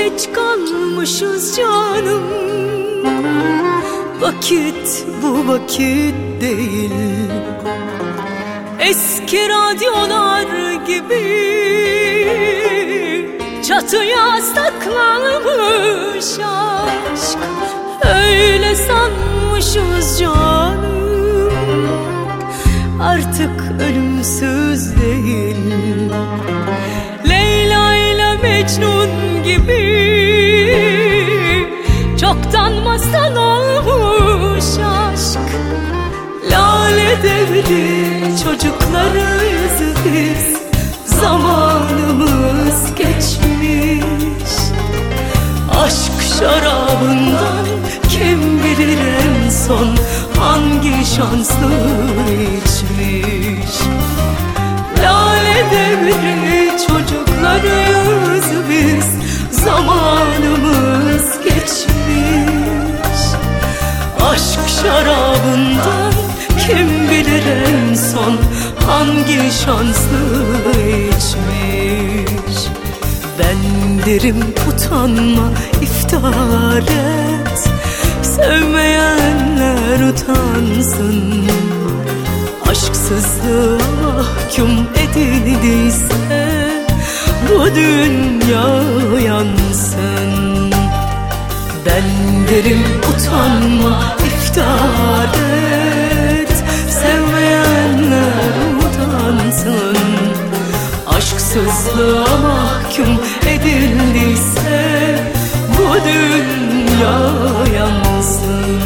geç kalmışız canım. Vakit bu vakit değil. Eski radyolar gibi çatıya saklanmış aşk. Öyle sanmışız canım, artık ölümsüz değil. Leyla ile Mecnun gibi çoktan masal olmuş aşk. Lale devri çocuklarız biz, zamanımız geçmiş. Aşk şarabından kim bilir en son hangi şanslı içmiş. Lale devri çocuklarız biz, zamanımız geçmiş. Aşk şarabından kim bilir en son hangi şanslı içmiş. Ben derim utanma, iftihar et, sevmeyenler utansın. Aşksızlığa mahkum edildiyse bu dünya yansın. Ben derim utanma, iftihar et, sevmeyenler utansın. Aşksızlığa mahkum edildiyse bu dünya yansın.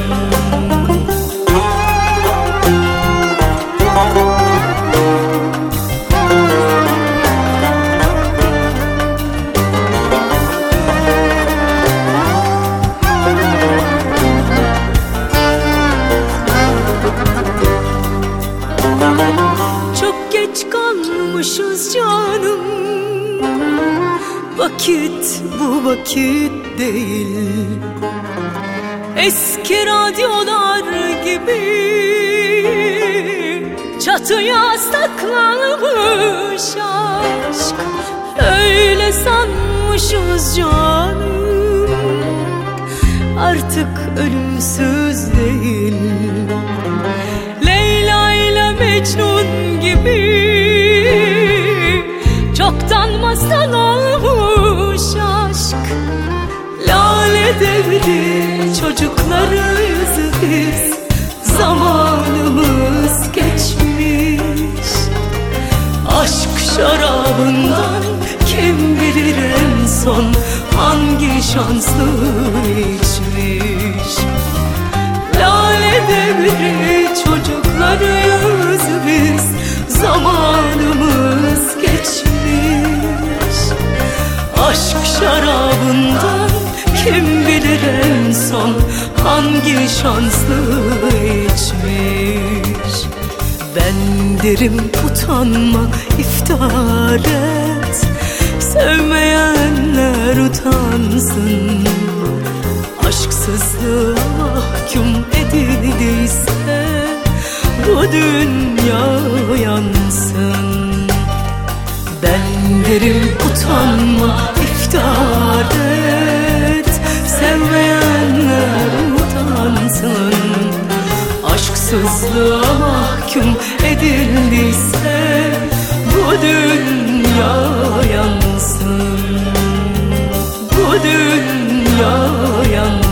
Çok geç kalmışız canım. Vakit bu vakit değil. Eski radyolar gibi çatıya saklanmış aşk. Öyle sanmışız canım, artık ölümsüz değil. Leyla ile Mecnun gibi çoktan masal olmuş aşk. Lale devri çocuklarız biz, zamanımız geçmiş. Aşk şarabından kim bilir en son hangi şanslı içmiş. Lale devri çocuklarız biz, zamanımız geçmiş. Aşk şarabından kim bilir en son hangi şanslı içmiş. Ben derim utanma, iftihar et, sevmeyenler utansın. Aşksızlığa mahkum edildiyse bu dünya yansın. Ben derim utanma, iftihar et, sevmeyenler utansın. Aşksızlığa mahkum edildiyse bu dünya yansın. Bu dünya yansın.